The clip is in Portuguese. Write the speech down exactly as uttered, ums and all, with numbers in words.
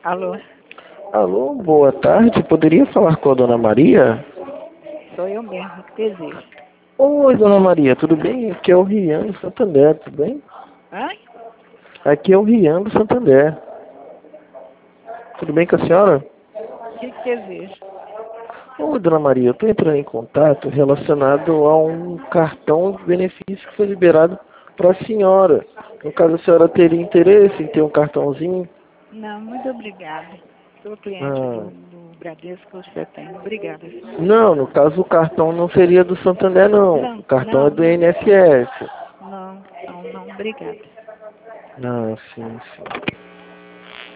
Alô? Alô, boa tarde. Poderia falar com a dona Maria? Sou eu mesmo que desejo. Oi, dona Maria, tudo bem? Aqui é o Rian do Santander, tudo bem? Ai? Aqui é o Rian do Santander. Tudo bem com a senhora? O que que deseja? Oi, dona Maria, eu estou entrando em contato relacionado a um cartão de benefício que foi liberado para a senhora. No caso, a senhora teria interesse em ter um cartãozinho? Não, muito obrigada. Sou cliente Ah, do, do Bradesco, você tem. Obrigada. não, no caso o cartão não seria do Santander, não. O Não, cartão é não, do não. I N S S. Não, não, não. Obrigada. Não, sim, sim.